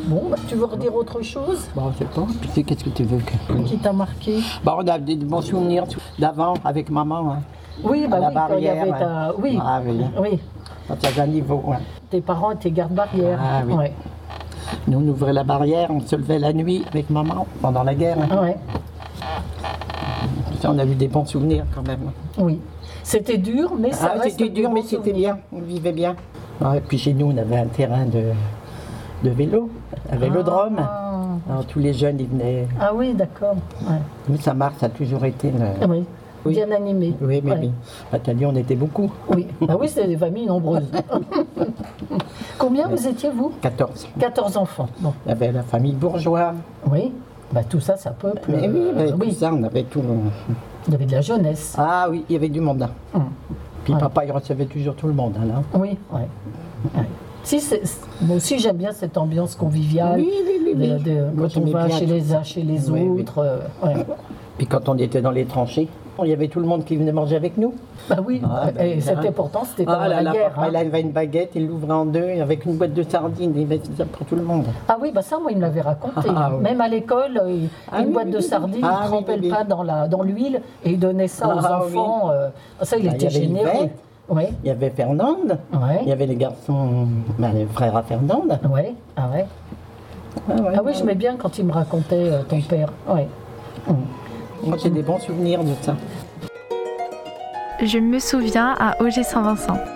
Bon, tu veux redire autre chose Bon, je sais pas. Puis qu'est-ce que tu veux qui t'a marqué? Bon, on a des bons souvenirs d'avant avec maman. Hein. Oui, À la quand il y avait barrière, Oui, Ah oui, oui. quand il y avait un niveau. Ouais. Tes parents étaient garde-barrière. Ah oui. Ouais. Nous, on ouvrait la barrière, on se levait la nuit avec maman pendant la guerre. Hein. Ouais. Ça, on a eu des bons souvenirs quand même. Oui. C'était dur, mais ça reste c'était dur, des mais bons c'était souvenirs. bien. On vivait bien. Ouais, et puis chez nous, on avait un terrain de vélo, un vélodrome. Alors, tous les jeunes, ils venaient. Ah oui, d'accord. Ouais. Nous, ça marche, ça a toujours été. Oui. Oui. Bien animé. Oui, mais Ouais. oui. À Thalie, on était beaucoup. Oui, bah oui, c'était des familles nombreuses. Combien vous étiez, vous 14. 14 enfants. Bon. Il y avait la famille bourgeoise. Oui, bah, tout ça, ça peuple. Mais oui, tout oui. ça, on avait tout. Il y avait de la jeunesse. Ah oui, il y avait du monde. Hein. Puis Ouais. papa, il recevait toujours tout le monde. Hein, là. Oui, oui. Ouais. Si, moi aussi, j'aime bien cette ambiance conviviale. Oui. Moi, Quand on j'aimais va bien chez les uns, chez les Oui, oui. autres. Ouais. Puis quand on était dans les tranchées, il y avait tout le monde qui venait manger avec nous. Bah oui, et c'était pourtant, c'était pendant la guerre. Papa, il avait une baguette, il l'ouvrait en deux, avec une boîte de sardines, il avait ça pour tout le monde. Ah oui, bah ça, moi, il me l'avait raconté. Ah, oui. Même à l'école, une boîte de sardines, il ne trempait le pain dans l'huile et il donnait ça aux enfants. Ça, il était généreux. Ouais. Il y avait Fernande, Ouais. il y avait les garçons, les frères à Fernande. Ouais. Ah ouais. Ah oui, j'aimais bien quand il me racontait ton père. Ouais. Moi, j'ai des bons souvenirs de ça. Je me souviens à Auger Saint-Vincent.